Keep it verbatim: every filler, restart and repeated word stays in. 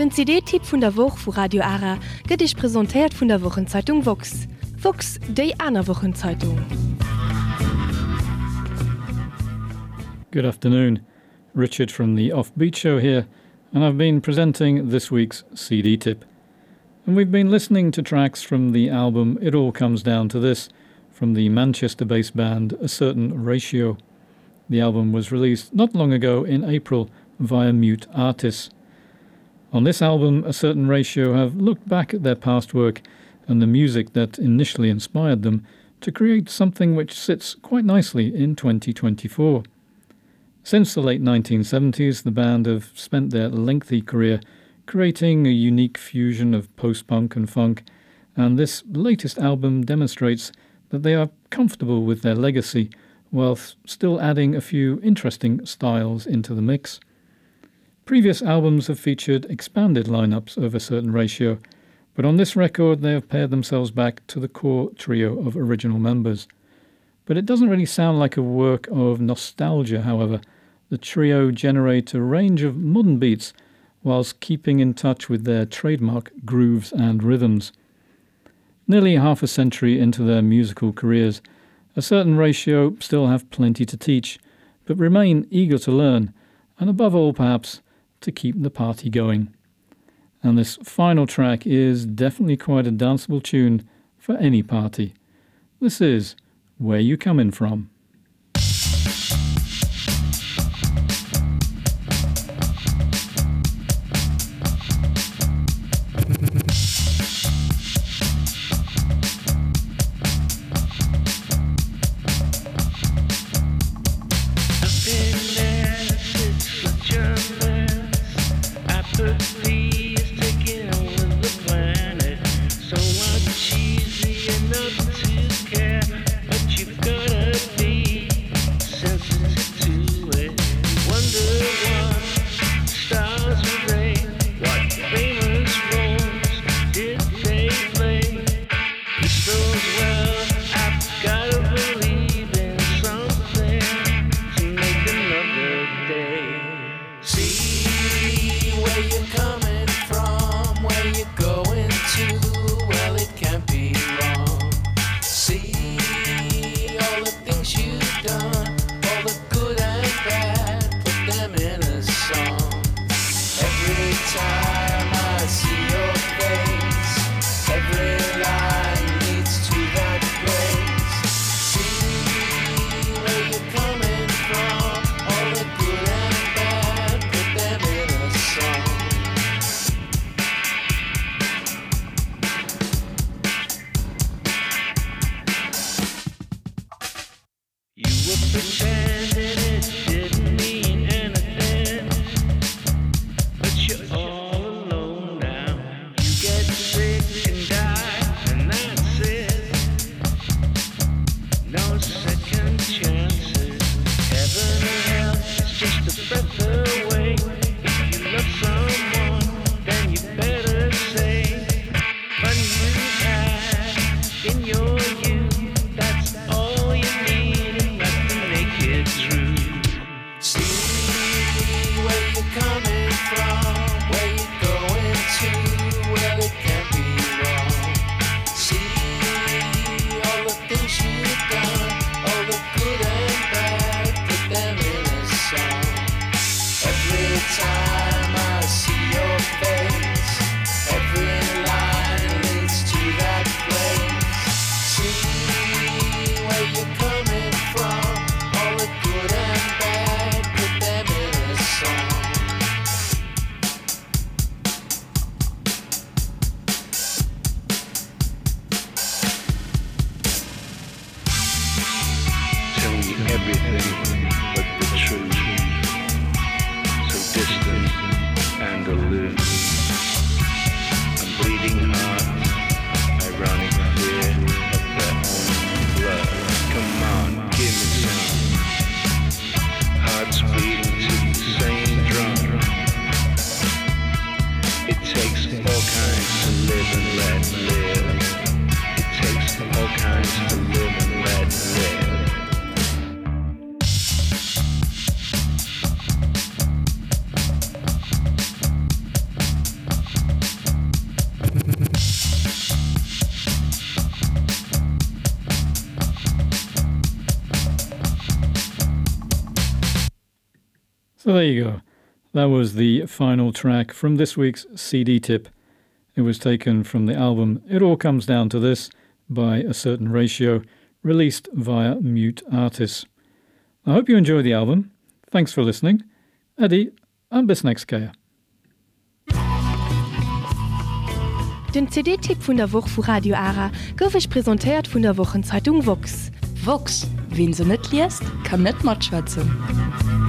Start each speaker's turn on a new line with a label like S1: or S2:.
S1: Den C D-Tipp vun der Woch vu Radio Ara gëtt ich präsentiert vun der Wochenzeitung Vox. Vox, déi aner Wochenzeitung.
S2: Good afternoon. Richard from the Offbeat Show here, and I've been presenting this week's C D tip. And we've been listening to tracks from the album It All Comes Down to This, from the Manchester-based band A Certain Ratio. The album was released not long ago in April via Mute Artists. On this album, A Certain Ratio have looked back at their past work and the music that initially inspired them to create something which sits quite nicely in twenty twenty-four. Since the late nineteen seventies, the band have spent their lengthy career creating a unique fusion of post-punk and funk, and this latest album demonstrates that they are comfortable with their legacy whilst still adding a few interesting styles into the mix. Previous albums have featured expanded lineups of A Certain Ratio, but on this record they have paired themselves back to the core trio of original members. But it doesn't really sound like a work of nostalgia, however. The trio generate a range of modern beats whilst keeping in touch with their trademark grooves and rhythms. Nearly half a century into their musical careers, A Certain Ratio still have plenty to teach, but remain eager to learn, and above all, perhaps, to keep the party going. And this final track is definitely quite a danceable tune for any party. This is Where You Comin' From.
S3: Everything but the truth. So distant.
S2: So there you go. That was the final track from this week's C D tip. It was taken from the album It All Comes Down to This by A Certain Ratio, released via Mute Artists. I hope you enjoyed the album. Thanks for listening. Adi, and bis next keer.
S1: Den C D-Tipp vun der Woche vu Radio Ara goufech präsentiert vun der Wochenzeitung Vox.
S3: Vox, wen se net liest, kann net mat schwätzen.